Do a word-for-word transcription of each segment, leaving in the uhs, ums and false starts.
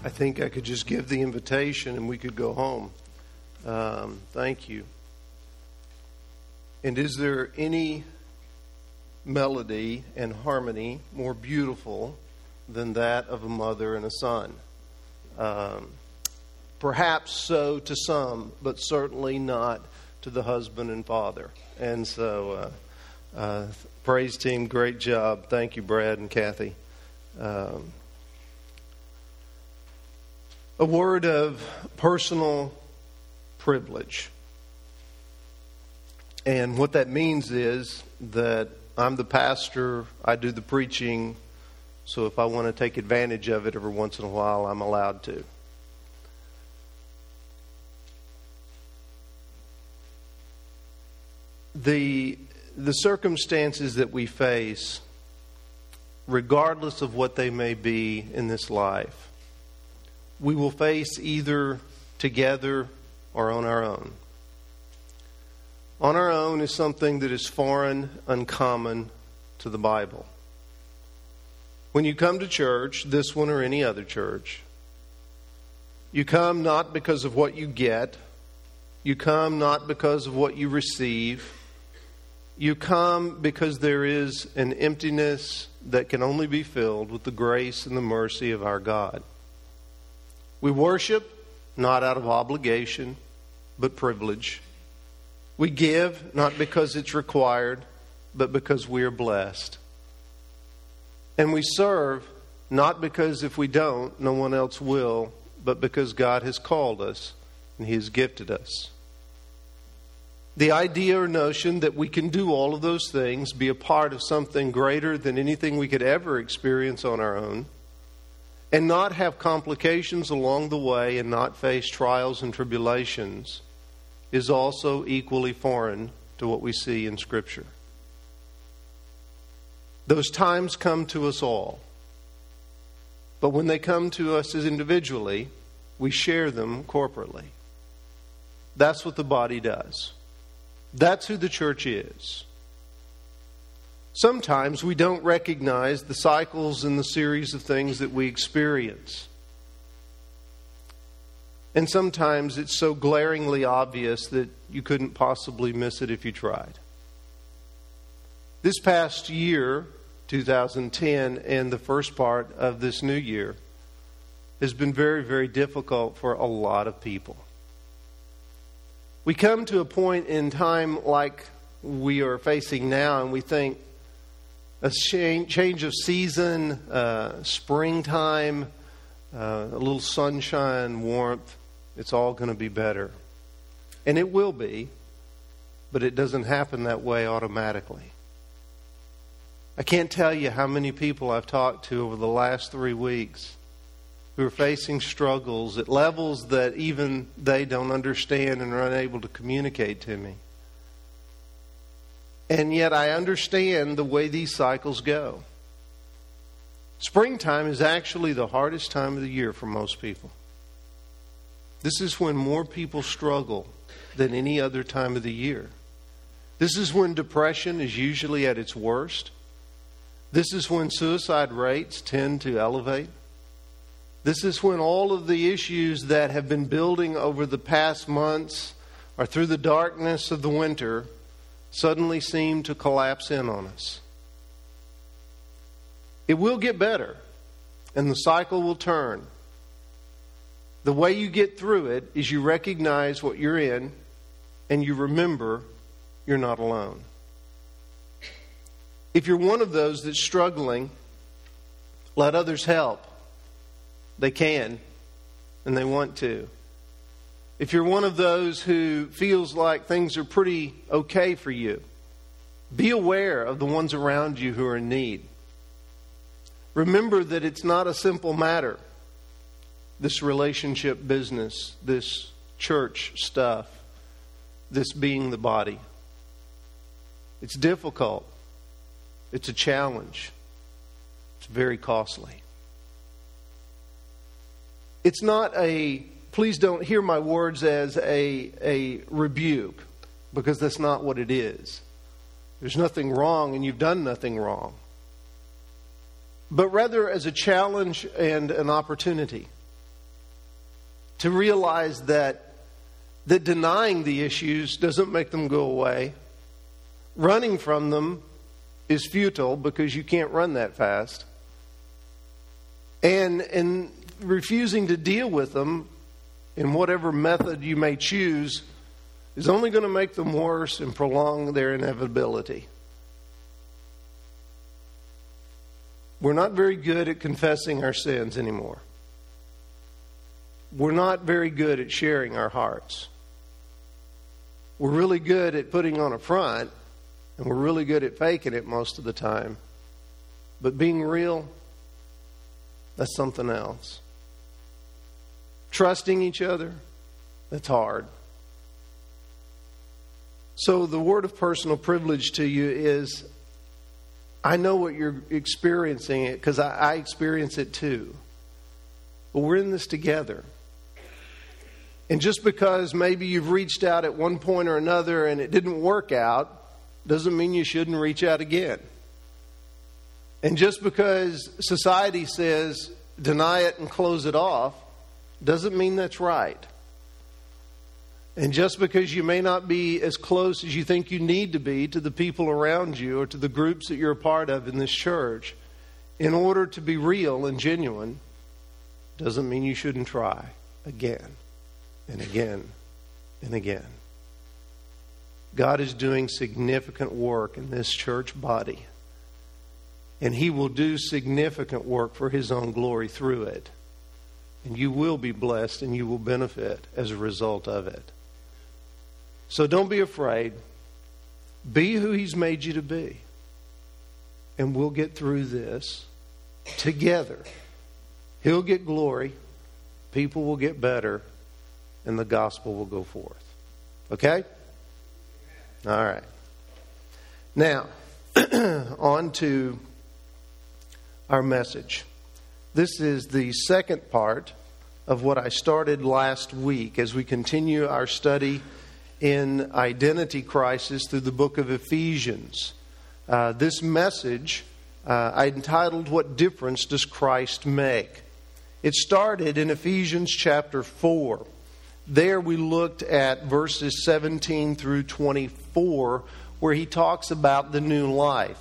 I think I could just give the invitation and we could go home. Um, thank you. And is there any melody and harmony more beautiful than that of a mother and a son? Um, perhaps so to some, but certainly not to the husband and father. And so, uh, uh, praise team, great job. Thank you, Brad and Kathy. Um, a word of personal privilege. And what that means is that I'm the pastor, I do the preaching, so if I want to take advantage of it every once in a while, I'm allowed to. The, the circumstances that we face, regardless of what they may be in this life, we will face either together or on our own. On our own is something that is foreign, uncommon to the Bible. When you come to church, this one or any other church, you come not because of what you get. You come not because of what you receive. You come because there is an emptiness that can only be filled with the grace and the mercy of our God. We worship not out of obligation, but privilege. We give not because it's required, but because we are blessed. And we serve not because if we don't, no one else will, but because God has called us and He has gifted us. The idea or notion that we can do all of those things, be a part of something greater than anything we could ever experience on our own, and not have complications along the way and not face trials and tribulations, is also equally foreign to what we see in Scripture. Those times come to us all. But when they come to us as individually, we share them corporately. That's what the body does. That's who the church is. Sometimes we don't recognize the cycles and the series of things that we experience. And sometimes it's so glaringly obvious that you couldn't possibly miss it if you tried. This past year, two thousand ten, and the first part of this new year has been very, very difficult for a lot of people. We come to a point in time like we are facing now, and we think a change of season, uh, springtime, uh, a little sunshine, warmth, it's all going to be better. And it will be, but it doesn't happen that way automatically. I can't tell you how many people I've talked to over the last three weeks who are facing struggles at levels that even they don't understand and are unable to communicate to me. And yet I understand the way these cycles go. Springtime is actually the hardest time of the year for most people. This is when more people struggle than any other time of the year. This is when depression is usually at its worst. This is when suicide rates tend to elevate. This is when all of the issues that have been building over the past months or through the darkness of the winter suddenly seem to collapse in on us. It will get better, and the cycle will turn. The way you get through it is you recognize what you're in, and you remember you're not alone. If you're one of those that's struggling, let others help. They can, and they want to. If you're one of those who feels like things are pretty okay for you, be aware of the ones around you who are in need. Remember that it's not a simple matter, this relationship business, this church stuff, this being the body. It's difficult. It's a challenge. It's very costly. It's not a, please don't hear my words as a, a rebuke, because that's not what it is. There's nothing wrong and you've done nothing wrong. But rather as a challenge and an opportunity to realize that, that denying the issues doesn't make them go away. Running from them is futile because you can't run that fast. And, and refusing to deal with them in whatever method you may choose is only going to make them worse and prolong their inevitability. We're not very good at confessing our sins anymore. We're not very good at sharing our hearts. We're really good at putting on a front, and we're really good at faking it most of the time. But being real, that's something else. Trusting each other, that's hard. So the word of personal privilege to you is, I know what you're experiencing it because I, I experience it too. But we're in this together. And just because maybe you've reached out at one point or another and it didn't work out, doesn't mean you shouldn't reach out again. And just because society says deny it and close it off, doesn't mean that's right. And just because you may not be as close as you think you need to be to the people around you or to the groups that you're a part of in this church, in order to be real and genuine, doesn't mean you shouldn't try again and again and again. God is doing significant work in this church body. And He will do significant work for His own glory through it. And you will be blessed and you will benefit as a result of it. So don't be afraid. Be who He's made you to be. And we'll get through this together. He'll get glory. People will get better. And the gospel will go forth. Okay? All right. Now, on to our message. This is the second part of what I started last week as we continue our study in identity crisis through the book of Ephesians. Uh, this message uh, I entitled, What Difference Does Christ Make? It started in Ephesians chapter four. There we looked at verses seventeen through twenty-four, where he talks about the new life.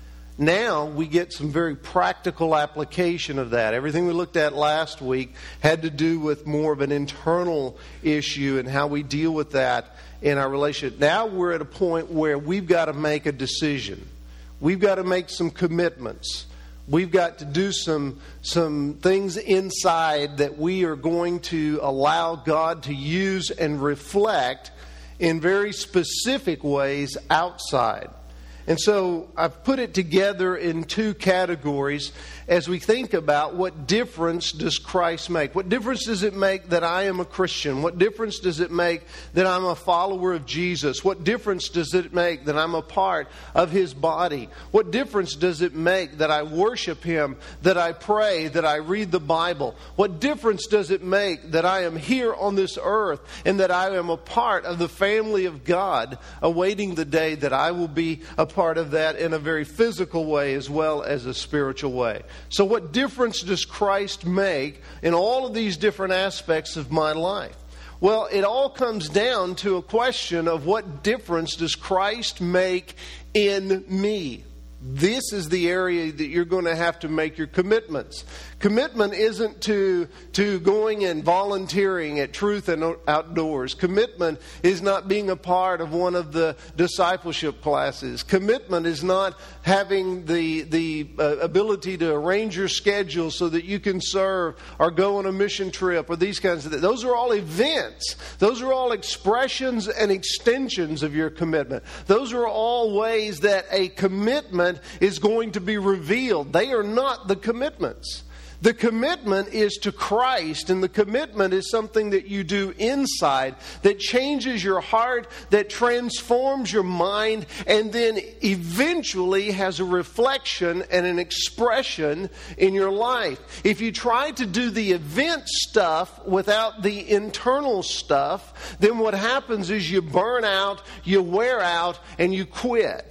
Now we get some very practical application of that. Everything we looked at last week had to do with more of an internal issue and how we deal with that in our relationship. Now we're at a point where we've got to make a decision. We've got to make some commitments. We've got to do some, some things inside that we are going to allow God to use and reflect in very specific ways outside. And so I've put it together in two categories as we think about what difference does Christ make? What difference does it make that I am a Christian? What difference does it make that I'm a follower of Jesus? What difference does it make that I'm a part of His body? What difference does it make that I worship Him, that I pray, that I read the Bible? What difference does it make that I am here on this earth and that I am a part of the family of God, awaiting the day that I will be a part of that in a very physical way as well as a spiritual way? So what difference does Christ make in all of these different aspects of my life? Well, it all comes down to a question of what difference does Christ make in me? This is the area that you're going to have to make your commitments. Commitment isn't to, to going and volunteering at Truth and Outdoors. Commitment is not being a part of one of the discipleship classes. Commitment is not having the, the uh, ability to arrange your schedule so that you can serve or go on a mission trip or these kinds of things. Those are all events. Those are all expressions and extensions of your commitment. Those are all ways that a commitment is going to be revealed. They are not the commitments. The commitment is to Christ, and the commitment is something that you do inside that changes your heart, that transforms your mind, and then eventually has a reflection and an expression in your life. If you try to do the event stuff without the internal stuff, then what happens is you burn out, you wear out, and you quit.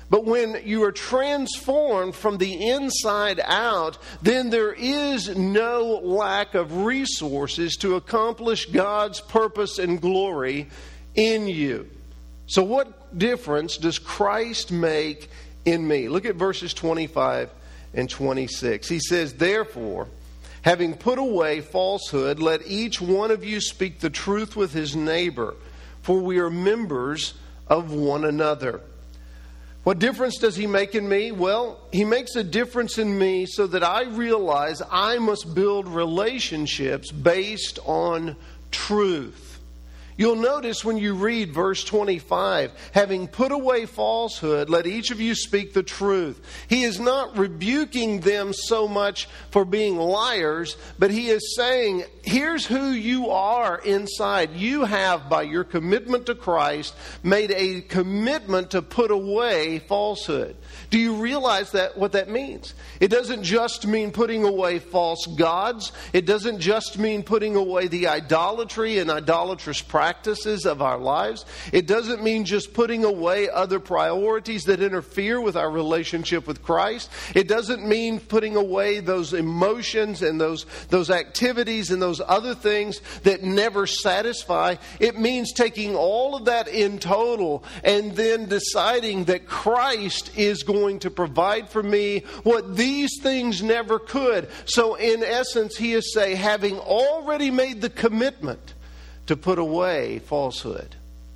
But when you are transformed from the inside out, then there is no lack of resources to accomplish God's purpose and glory in you. So what difference does Christ make in me? Look at verses twenty-five and twenty-six. He says, therefore, having put away falsehood, let each one of you speak the truth with his neighbor, for we are members of one another. What difference does he make in me? Well, he makes a difference in me so that I realize I must build relationships based on truth. You'll notice when you read verse twenty-five, having put away falsehood, let each of you speak the truth. He is not rebuking them so much for being liars, but he is saying, here's who you are inside. You have, by your commitment to Christ, made a commitment to put away falsehood. Do you realize that what that means? It doesn't just mean putting away false gods. It doesn't just mean putting away the idolatry and idolatrous practices of our lives. It doesn't mean just putting away other priorities that interfere with our relationship with Christ. It doesn't mean putting away those emotions and those, those activities and those other things that never satisfy. It means taking all of that in total and then deciding that Christ is going to provide for me what these things never could. So in essence, he is saying, having already made the commitment to put away falsehood,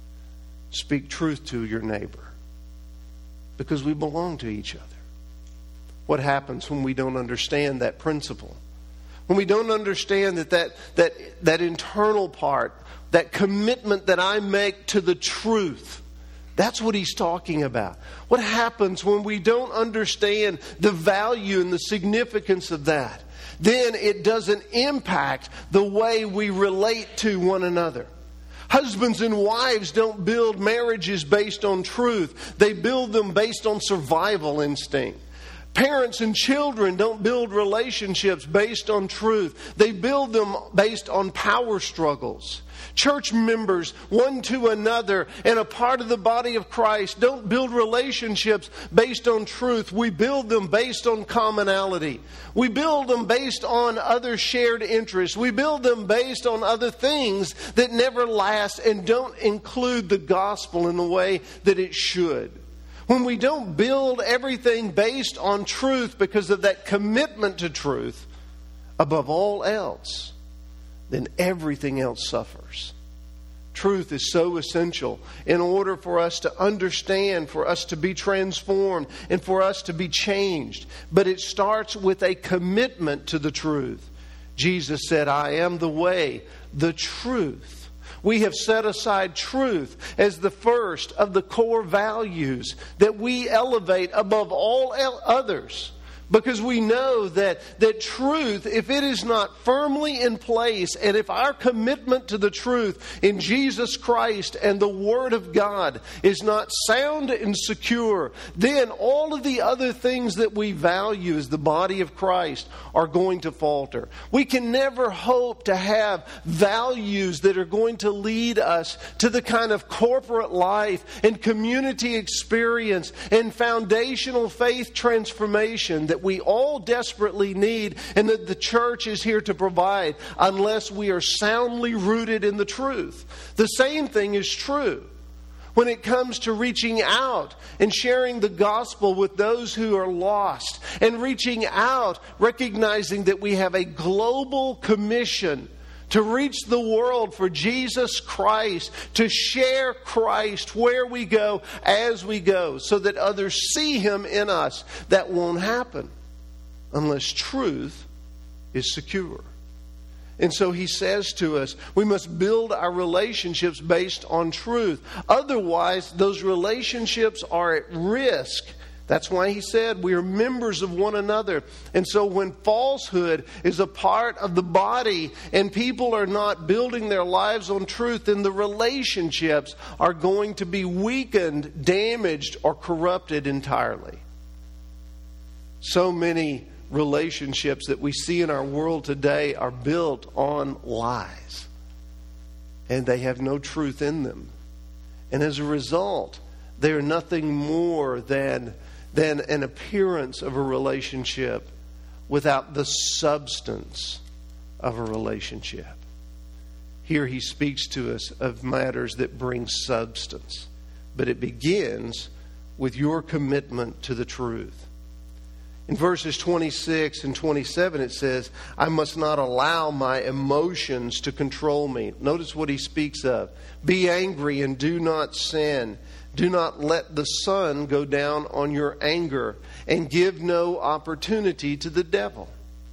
speak truth to your neighbor, because we belong to each other. What happens when we don't understand that principle? When we don't understand that that, that, that internal part, that commitment that I make to the truth, that's what he's talking about. What happens when we don't understand the value and the significance of that? Then it doesn't impact the way we relate to one another. Husbands and wives don't build marriages based on truth. They build them based on survival instinct. Parents and children don't build relationships based on truth. They build them based on power struggles. Church members, one to another, and a part of the body of Christ, don't build relationships based on truth. We build them based on commonality. We build them based on other shared interests. We build them based on other things that never last and don't include the gospel in the way that it should. When we don't build everything based on truth because of that commitment to truth above all else, then everything else suffers. Truth is so essential in order for us to understand, for us to be transformed, and for us to be changed. But it starts with a commitment to the truth. Jesus said, I am the way, the truth. We have set aside truth as the first of the core values that we elevate above all others. Because we know that, that truth, if it is not firmly in place, and if our commitment to the truth in Jesus Christ and the Word of God is not sound and secure, then all of the other things that we value as the body of Christ are going to falter. We can never hope to have values that are going to lead us to the kind of corporate life and community experience and foundational faith transformation that we all desperately need and that the church is here to provide unless we are soundly rooted in the truth. The same thing is true when it comes to reaching out and sharing the gospel with those who are lost, and reaching out recognizing that we have a global commission to reach the world for Jesus Christ, to share Christ where we go, as we go, so that others see Him in us. That won't happen unless truth is secure. And so he says to us, we must build our relationships based on truth. Otherwise, those relationships are at risk. That's why he said we are members of one another. And so when falsehood is a part of the body and people are not building their lives on truth, then the relationships are going to be weakened, damaged, or corrupted entirely. So many relationships that we see in our world today are built on lies. And they have no truth in them. And as a result, They are nothing more than, than an appearance of a relationship without the substance of a relationship. Here he speaks to us of matters that bring substance. But it begins with your commitment to the truth. In verses twenty-six and twenty-seven it says, I must not allow my emotions to control me. Notice what he speaks of. Be angry and do not sin. Do not let the sun go down on your anger, and give no opportunity to the devil.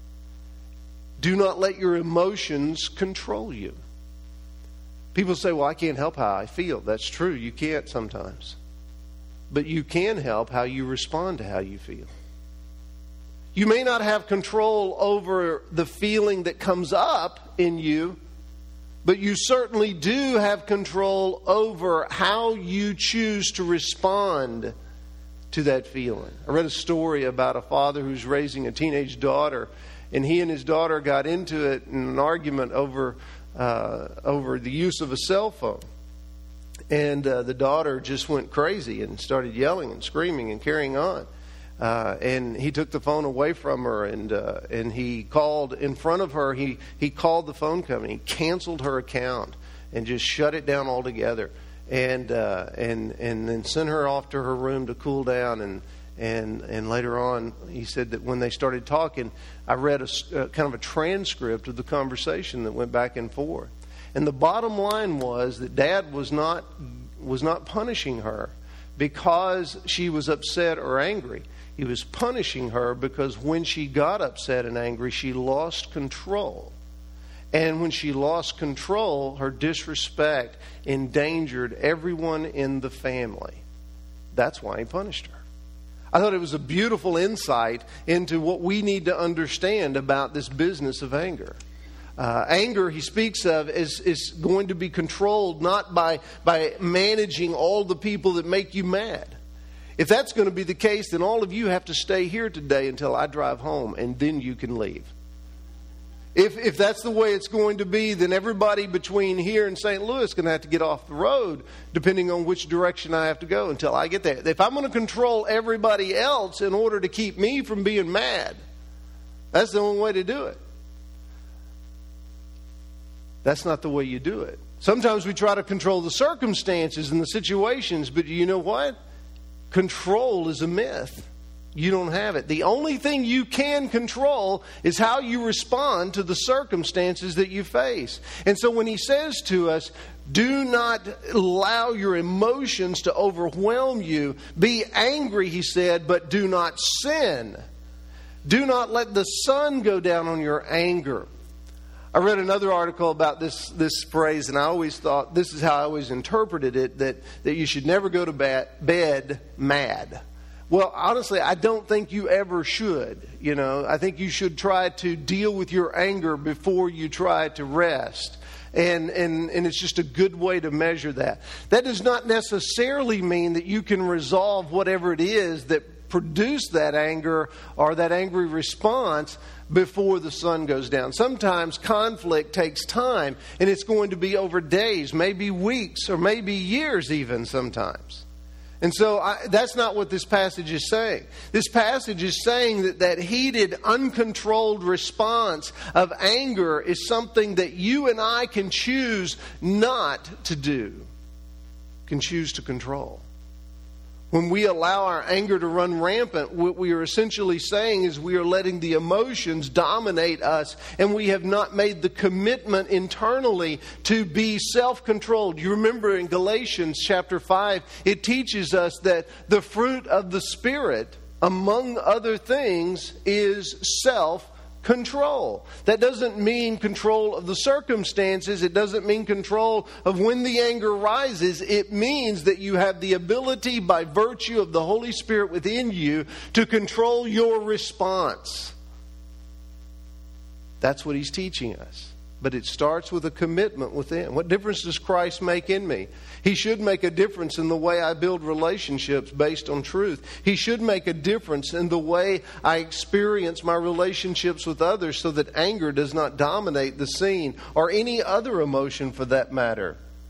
Do not let your emotions control you. People say, well, I can't help how I feel. That's true. You can't sometimes. But you can help how you respond to how you feel. You may not have control over the feeling that comes up in you, but you certainly do have control over how you choose to respond to that feeling. I read a story about a father who's raising a teenage daughter, and he and his daughter got into it in an argument over uh, over the use of a cell phone. And uh, the daughter just went crazy and started yelling and screaming and carrying on. Uh, and he took the phone away from her, and uh, and he called in front of her. He he called the phone company, canceled her account, and just shut it down altogether. And uh, and and then sent her off to her room to cool down. And and and later on, he said that when they started talking, I read a uh, kind of a transcript of the conversation that went back and forth. And the bottom line was that Dad was not was not punishing her because she was upset or angry. He was punishing her because when she got upset and angry, she lost control. And when she lost control, her disrespect endangered everyone in the family. That's why he punished her. I thought it was a beautiful insight into what we need to understand about this business of anger. Uh, anger, he speaks of, is, is going to be controlled not by, by managing all the people that make you mad. If that's going to be the case, then all of you have to stay here today until I drive home, and then you can leave. If if that's the way it's going to be, then everybody between here and Saint Louis is going to have to get off the road, depending on which direction I have to go until I get there. If I'm going to control everybody else in order to keep me from being mad, that's the only way to do it. That's not the way you do it. Sometimes we try to control the circumstances and the situations, but you know what? Control is a myth. You don't have it. The only thing you can control is how you respond to the circumstances that you face. And so when he says to us, do not allow your emotions to overwhelm you. Be angry, he said, but do not sin. Do not let the sun go down on your anger. I read another article about this, this phrase, and I always thought, this is how I always interpreted it, that, that you should never go to bed, bed mad. Well, honestly, I don't think you ever should. You know, I think you should try to deal with your anger before you try to rest. And, and, and it's just a good way to measure that. That does not necessarily mean that you can resolve whatever it is that produced that anger or that angry response before the sun goes down. Sometimes conflict takes time, and it's going to be over days, maybe weeks, or maybe years even sometimes. And so I, that's not what this passage is saying. This passage is saying that that heated, uncontrolled response of anger is something that you and I can choose not to do, can choose to control. When we allow our anger to run rampant, what we are essentially saying is we are letting the emotions dominate us, and we have not made the commitment internally to be self-controlled. You remember in Galatians chapter five, it teaches us that the fruit of the Spirit, among other things, is self-control. Control. That doesn't mean control of the circumstances. It doesn't mean control of when the anger rises. It means that you have the ability by virtue of the Holy Spirit within you to control your response. That's what he's teaching us. But it starts with a commitment within. What difference does Christ make in me? He should make a difference in the way I build relationships based on truth. He should make a difference in the way I experience my relationships with others so that anger does not dominate the scene, or any other emotion for that matter.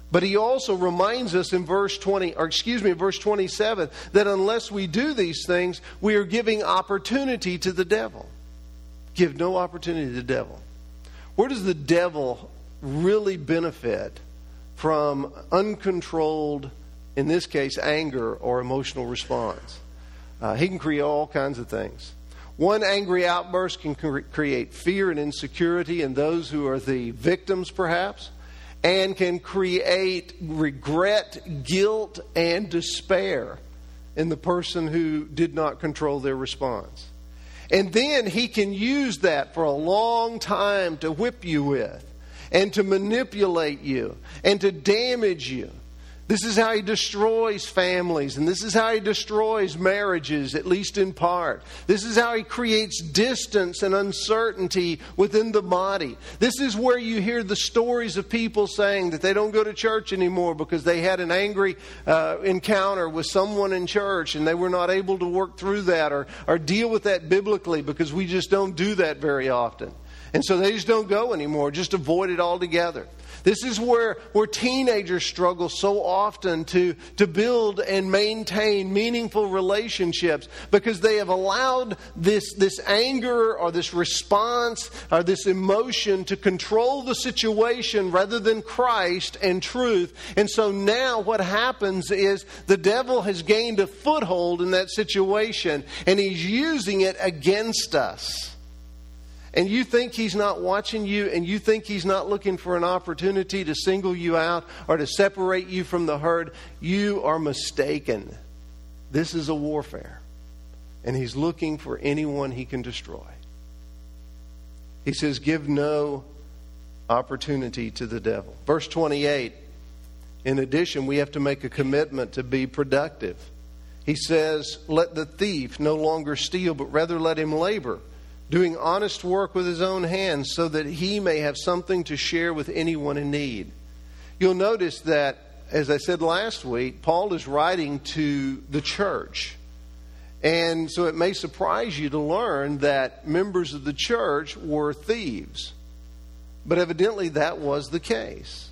But he also reminds us in verse twenty, or excuse me, verse twenty-seven, that unless we do these things, we are giving opportunity to the devil. Give no opportunity to the devil. Where does the devil really benefit from uncontrolled, in this case, anger or emotional response? Uh, he can create all kinds of things. One angry outburst can cre- create fear and insecurity in those who are the victims, perhaps, and can create regret, guilt, and despair in the person who did not control their response. And then he can use that for a long time to whip you with, and to manipulate you, and to damage you. This is how he destroys families, and this is how he destroys marriages, at least in part. This is how he creates distance and uncertainty within the body. This is where you hear the stories of people saying that they don't go to church anymore because they had an angry uh, encounter with someone in church and they were not able to work through that or, or deal with that biblically because we just don't do that very often. And so they just don't go anymore, just avoid it altogether. This is where, where teenagers struggle so often to, to build and maintain meaningful relationships because they have allowed this, this anger or this response or this emotion to control the situation rather than Christ and truth. And so now what happens is the devil has gained a foothold in that situation and he's using it against us. And you think he's not watching you, and you think he's not looking for an opportunity to single you out or to separate you from the herd, you are mistaken. This is a warfare. And he's looking for anyone he can destroy. He says, give no opportunity to the devil. Verse twenty-eight, in addition, we have to make a commitment to be productive. He says, let the thief no longer steal, but rather let him labor, doing honest work with his own hands so that he may have something to share with anyone in need. You'll notice that, as I said last week, Paul is writing to the church. And so it may surprise you to learn that members of the church were thieves. But evidently that was the case.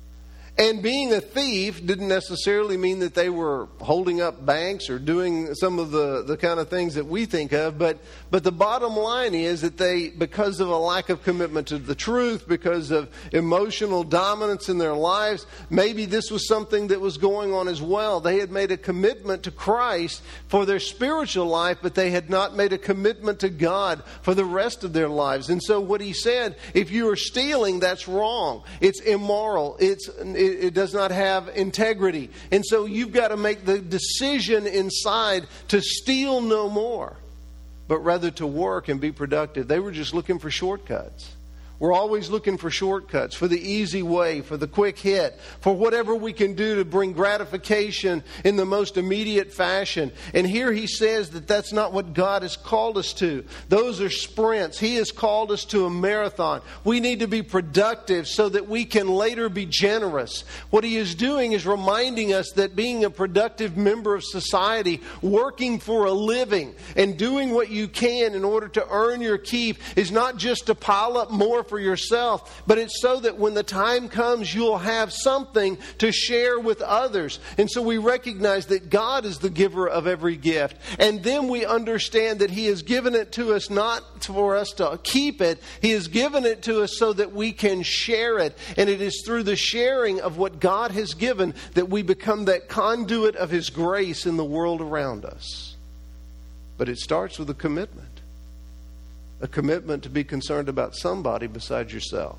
And being a thief didn't necessarily mean that they were holding up banks or doing some of the, the kind of things that we think of. But, but the bottom line is that they, because of a lack of commitment to the truth, because of emotional dominance in their lives, maybe this was something that was going on as well. They had made a commitment to Christ for their spiritual life, but they had not made a commitment to God for the rest of their lives. And so what he said, if you are stealing, that's wrong. It's immoral. It's it, It does not have integrity. And so you've got to make the decision inside to steal no more, but rather to work and be productive. They were just looking for shortcuts. We're always looking for shortcuts, for the easy way, for the quick hit, for whatever we can do to bring gratification in the most immediate fashion. And here he says that that's not what God has called us to. Those are sprints. He has called us to a marathon. We need to be productive so that we can later be generous. What he is doing is reminding us that being a productive member of society, working for a living, and doing what you can in order to earn your keep is not just to pile up more for yourself, but it's so that when the time comes, you'll have something to share with others. And so we recognize that God is the giver of every gift. And then we understand that He has given it to us not for us to keep it. He has given it to us so that we can share it. And it is through the sharing of what God has given that we become that conduit of His grace in the world around us. But it starts with a commitment. A commitment to be concerned about somebody besides yourself.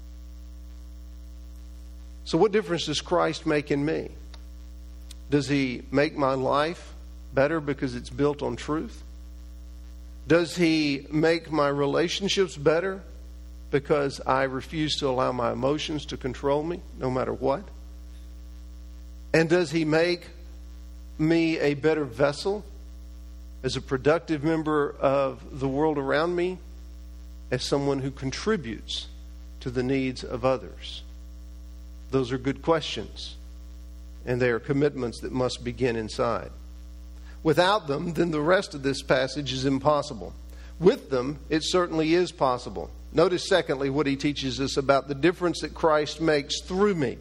So what difference does Christ make in me? Does He make my life better because it's built on truth? Does He make my relationships better because I refuse to allow my emotions to control me no matter what? And does He make me a better vessel as a productive member of the world around me, as someone who contributes to the needs of others? Those are good questions, and they are commitments that must begin inside. Without them, then the rest of this passage is impossible. With them, it certainly is possible. Notice, secondly, what he teaches us about the difference that Christ makes through me.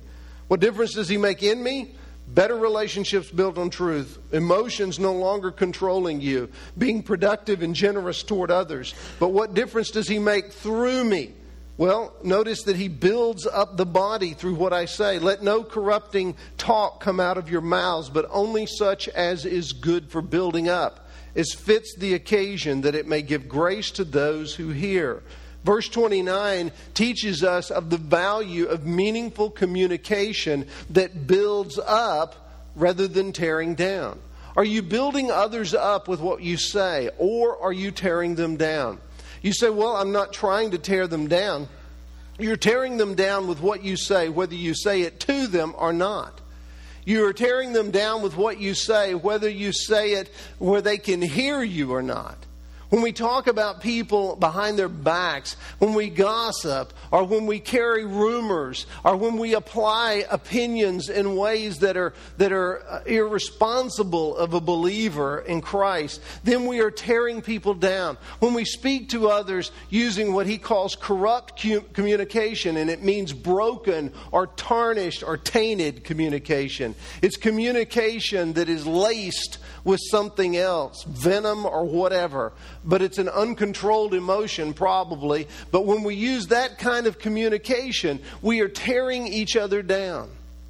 What difference does he make in me? Better relationships built on truth. Emotions no longer controlling you. Being productive and generous toward others. But what difference does he make through me? Well, notice that he builds up the body through what I say. Let no corrupting talk come out of your mouths, but only such as is good for building up, as fits the occasion, that it may give grace to those who hear. Verse twenty-nine teaches us of the value of meaningful communication that builds up rather than tearing down. Are you building others up with what you say, or are you tearing them down? You say, well, I'm not trying to tear them down. You're tearing them down with what you say, whether you say it to them or not. You are tearing them down with what you say, whether you say it where they can hear you or not. When we talk about people behind their backs, when we gossip, or when we carry rumors, or when we apply opinions in ways that are that are irresponsible of a believer in Christ, then we are tearing people down. When we speak to others using what he calls corrupt communication, and it means broken or tarnished or tainted communication. It's communication that is laced with something else, venom or whatever. But it's an uncontrolled emotion probably. But when we use that kind of communication, we are tearing each other down.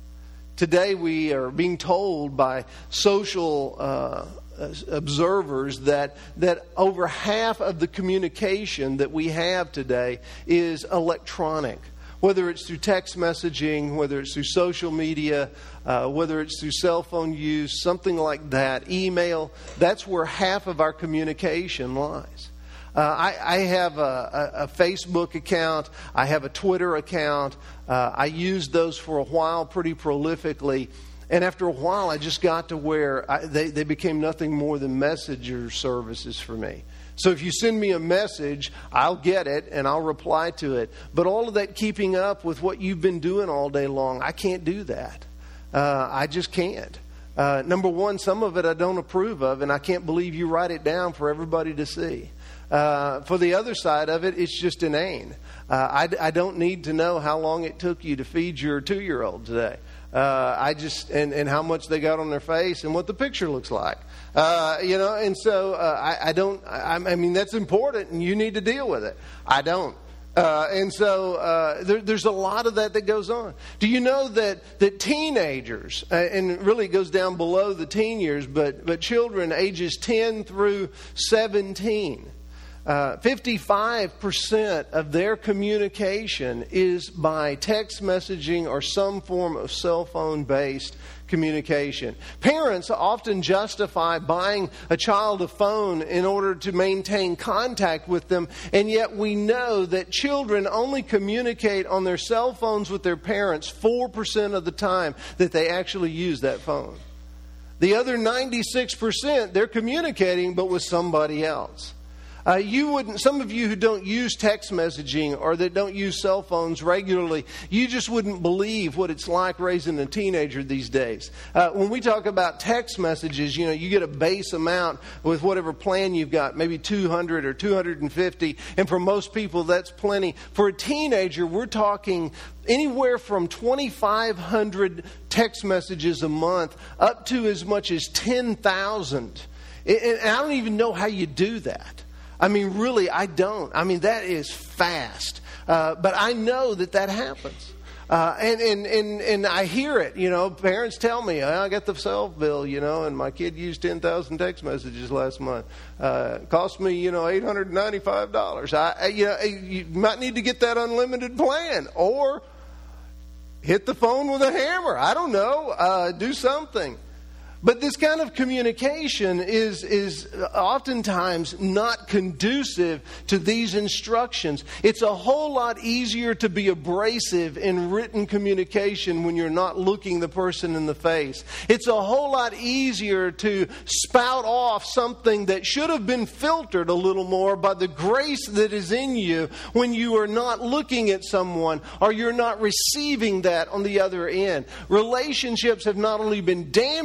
Today we are being told by social uh, observers that, that over half of the communication that we have today is electronic. Whether it's through text messaging, whether it's through social media, uh, whether it's through cell phone use, something like that, email, that's where half of our communication lies. Uh, I, I have a, a, a Facebook account. I have a Twitter account. Uh, I used those for a while pretty prolifically. And after a while, I just got to where I, they, they became nothing more than messenger services for me. So if you send me a message, I'll get it and I'll reply to it. But all of that keeping up with what you've been doing all day long, I can't do that. Uh, I just can't. Uh, number one, some of it I don't approve of, and I can't believe you write it down for everybody to see. Uh, for the other side of it, it's just inane. Uh, I, I don't need to know how long it took you to feed your two-year-old today. Uh, I just and, and how much they got on their face and what the picture looks like, uh, you know. And so uh, I, I don't. I, I mean, that's important, and you need to deal with it. I don't. Uh, and so uh, there, there's a lot of that that goes on. Do you know that that teenagers, uh, and it really goes down below the teen years, but but children ages ten through seventeen. Uh, fifty-five percent of their communication is by text messaging or some form of cell phone based communication. Parents often justify buying a child a phone in order to maintain contact with them, and yet we know that children only communicate on their cell phones with their parents four percent of the time that they actually use that phone. The other ninety-six percent, they're communicating but with somebody else. Uh, you wouldn't. Some of you who don't use text messaging or that don't use cell phones regularly, you just wouldn't believe what it's like raising a teenager these days. Uh, when we talk about text messages, you know, you get a base amount with whatever plan you've got, maybe two hundred or two hundred fifty, and for most people that's plenty. For a teenager, we're talking anywhere from twenty-five hundred text messages a month up to as much as ten thousand. And I don't even know how you do that. I mean, really, I don't. I mean, that is fast. Uh, but I know that that happens. Uh, and, and, and, and I hear it, you know, parents tell me, I got the cell bill, you know, and my kid used ten thousand text messages last month. Uh, it cost me, you know, eight hundred ninety-five dollars. I, you know, you might need to get that unlimited plan or hit the phone with a hammer. I don't know. Uh, do something. But this kind of communication is is oftentimes not conducive to these instructions. It's a whole lot easier to be abrasive in written communication when you're not looking the person in the face. It's a whole lot easier to spout off something that should have been filtered a little more by the grace that is in you when you are not looking at someone or you're not receiving that on the other end. Relationships have not only been damaged, but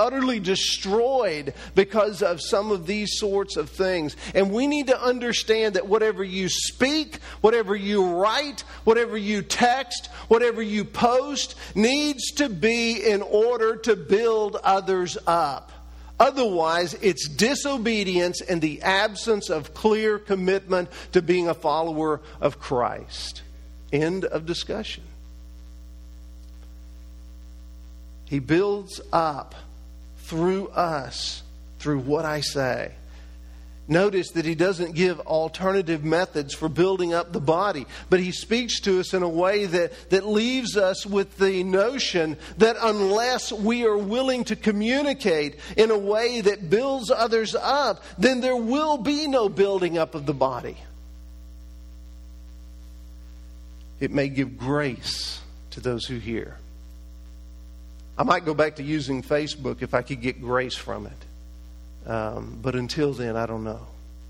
utterly destroyed because of some of these sorts of things. And we need to understand that whatever you speak, whatever you write, whatever you text, whatever you post needs to be in order to build others up. Otherwise, it's disobedience and the absence of clear commitment to being a follower of Christ. End of discussion. He builds up through us, through what I say. Notice that he doesn't give alternative methods for building up the body, but he speaks to us in a way that, that leaves us with the notion that unless we are willing to communicate in a way that builds others up, then there will be no building up of the body. It may give grace to those who hear. I might go back to using Facebook if I could get grace from it. Um, but until then, I don't know.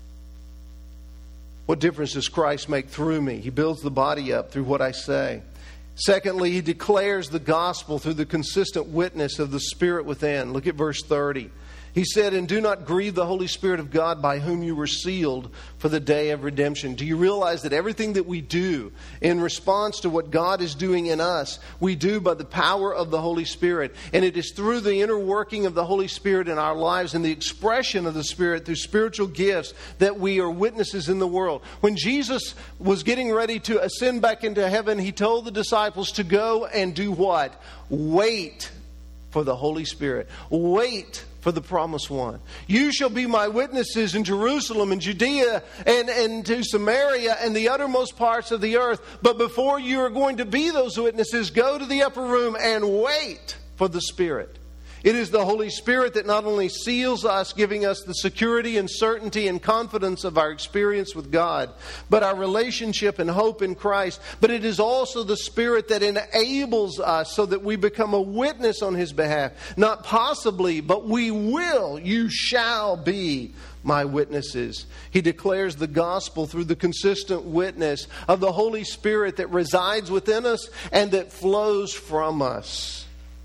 What difference does Christ make through me? He builds the body up through what I say. Secondly, he declares the gospel through the consistent witness of the Spirit within. Look at verse thirty. He said, "And do not grieve the Holy Spirit of God, by whom you were sealed for the day of redemption." Do you realize that everything that we do in response to what God is doing in us, we do by the power of the Holy Spirit? And it is through the inner working of the Holy Spirit in our lives and the expression of the Spirit through spiritual gifts that we are witnesses in the world. When Jesus was getting ready to ascend back into heaven, he told the disciples to go and do what? Wait for the Holy Spirit. Wait for the promised one. You shall be my witnesses in Jerusalem and Judea and, and to Samaria and the uttermost parts of the earth. But before you are going to be those witnesses, go to the upper room and wait for the Spirit. It is the Holy Spirit that not only seals us, giving us the security and certainty and confidence of our experience with God, but our relationship and hope in Christ. But it is also the Spirit that enables us so that we become a witness on His behalf. Not possibly, but we will. You shall be my witnesses. He declares the gospel through the consistent witness of the Holy Spirit that resides within us and that flows from us.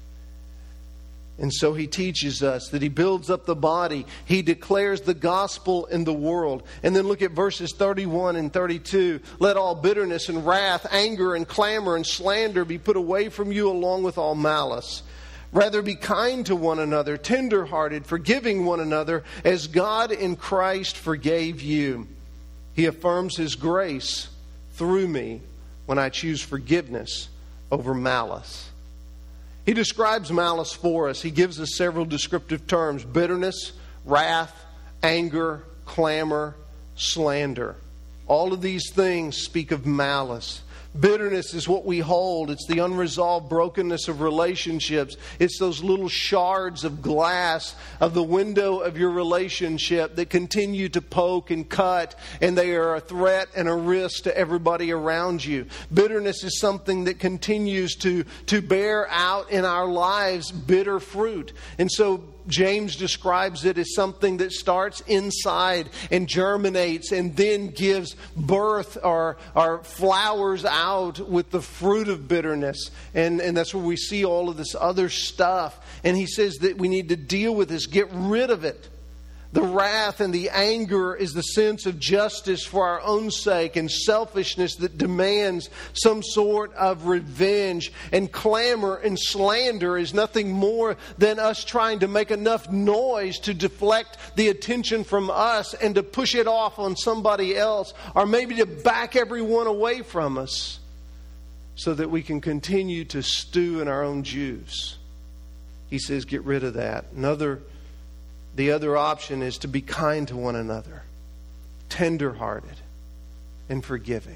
And so he teaches us that he builds up the body. He declares the gospel in the world. And then look at verses thirty-one and thirty-two. "Let all bitterness and wrath, anger and clamor and slander be put away from you, along with all malice. Rather be kind to one another, tender-hearted, forgiving one another, as God in Christ forgave you." He affirms his grace through me when I choose forgiveness over malice. He describes malice for us. He gives us several descriptive terms: bitterness, wrath, anger, clamor, slander. All of these things speak of malice. Bitterness is what we hold. It's the unresolved brokenness of relationships. It's those little shards of glass of the window of your relationship that continue to poke and cut, and they are a threat and a risk to everybody around you. Bitterness is something that continues to, to bear out in our lives bitter fruit. And so James describes it as something that starts inside and germinates and then gives birth or, or flowers out with the fruit of bitterness. And, and that's where we see all of this other stuff. And he says that we need to deal with this, get rid of it. The wrath and the anger is the sense of justice for our own sake and selfishness that demands some sort of revenge. And clamor and slander is nothing more than us trying to make enough noise to deflect the attention from us and to push it off on somebody else, or maybe to back everyone away from us so that we can continue to stew in our own juice. He says, get rid of that. Another The other option is to be kind to one another, tender-hearted, and forgiving.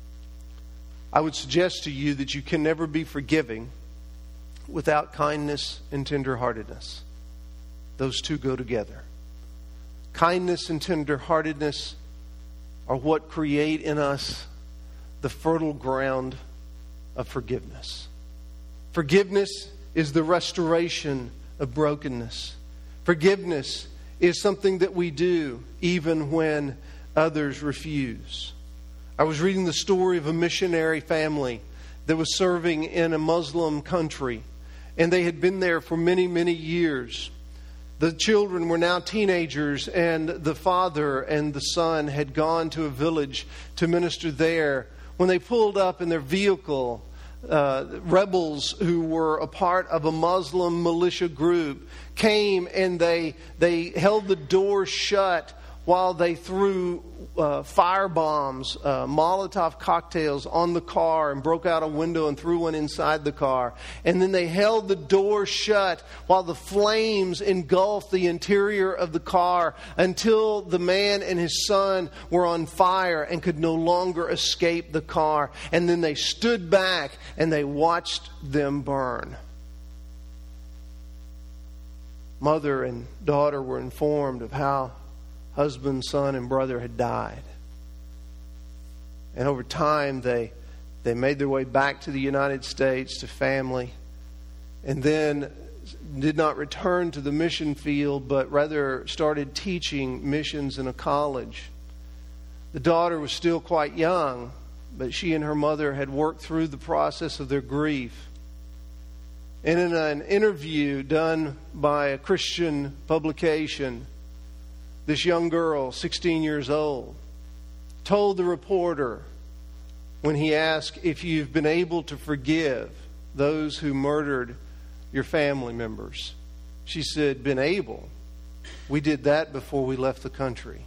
I would suggest to you that you can never be forgiving without kindness and tender-heartedness. Those two go together. Kindness and tender-heartedness are what create in us the fertile ground of forgiveness. Forgiveness is the restoration of brokenness. Forgiveness is something that we do even when others refuse. I was reading the story of a missionary family that was serving in a Muslim country, and they had been there for many, many years. The children were now teenagers, and the father and the son had gone to a village to minister there. When they pulled up in their vehicle, uh, rebels who were a part of a Muslim militia group came and they they held the door shut while they threw uh, fire bombs, uh, Molotov cocktails on the car and broke out a window and threw one inside the car. And then they held the door shut while the flames engulfed the interior of the car until the man and his son were on fire and could no longer escape the car. And then they stood back and they watched them burn. Mother and daughter were informed of how husband, son, and brother had died. And over time, they they made their way back to the United States, to family, and then did not return to the mission field, but rather started teaching missions in a college. The daughter was still quite young, but she and her mother had worked through the process of their grief. And in an interview done by a Christian publication, this young girl, sixteen years old, told the reporter when he asked if you've been able to forgive those who murdered your family members. She said, "Been able? We did that before we left the country."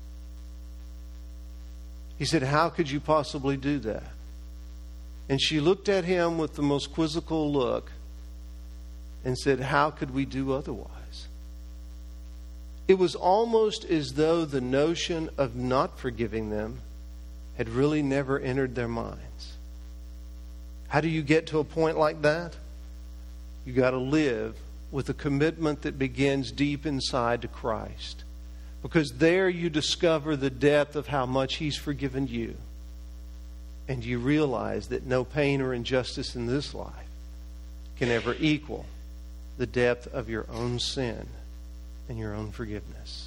He said, "How could you possibly do that?" And she looked at him with the most quizzical look and said, "How could we do otherwise?" It was almost as though the notion of not forgiving them had really never entered their minds. How do you get to a point like that? You got to live with a commitment that begins deep inside to Christ. Because there you discover the depth of how much He's forgiven you. And you realize that no pain or injustice in this life can ever equal the depth of your own sin and your own forgiveness.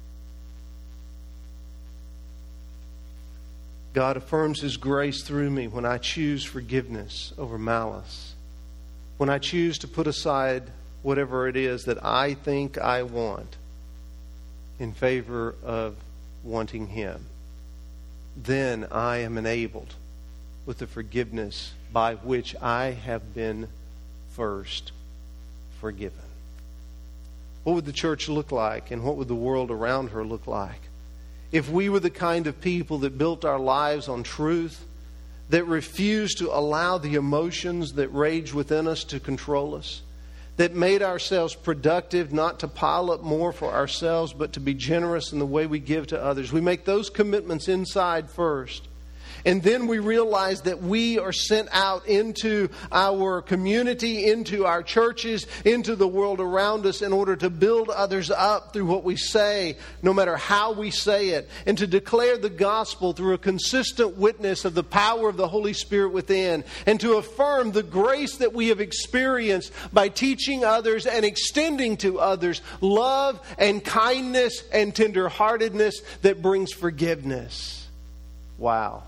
God affirms His grace through me when I choose forgiveness over malice. When I choose to put aside whatever it is that I think I want in favor of wanting Him. Then I am enabled with the forgiveness by which I have been first forgiven. What would the church look like, and what would the world around her look like if we were the kind of people that built our lives on truth, that refused to allow the emotions that rage within us to control us, that made ourselves productive not to pile up more for ourselves but to be generous in the way we give to others? We make those commitments inside first. And then we realize that we are sent out into our community, into our churches, into the world around us in order to build others up through what we say, no matter how we say it, and to declare the gospel through a consistent witness of the power of the Holy Spirit within, and to affirm the grace that we have experienced by teaching others and extending to others love and kindness and tenderheartedness that brings forgiveness. Wow.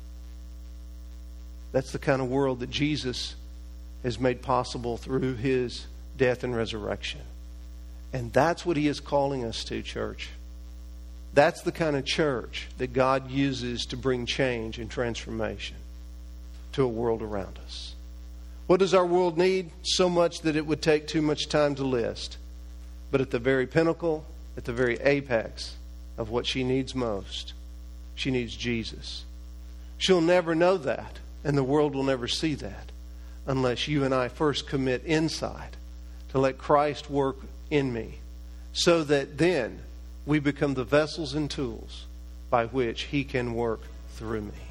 That's the kind of world that Jesus has made possible through His death and resurrection. And that's what He is calling us to, church. That's the kind of church that God uses to bring change and transformation to a world around us. What does our world need? So much that it would take too much time to list. But at the very pinnacle, at the very apex of what she needs most, she needs Jesus. She'll never know that. And the world will never see that unless you and I first commit inside to let Christ work in me, so that then we become the vessels and tools by which He can work through me.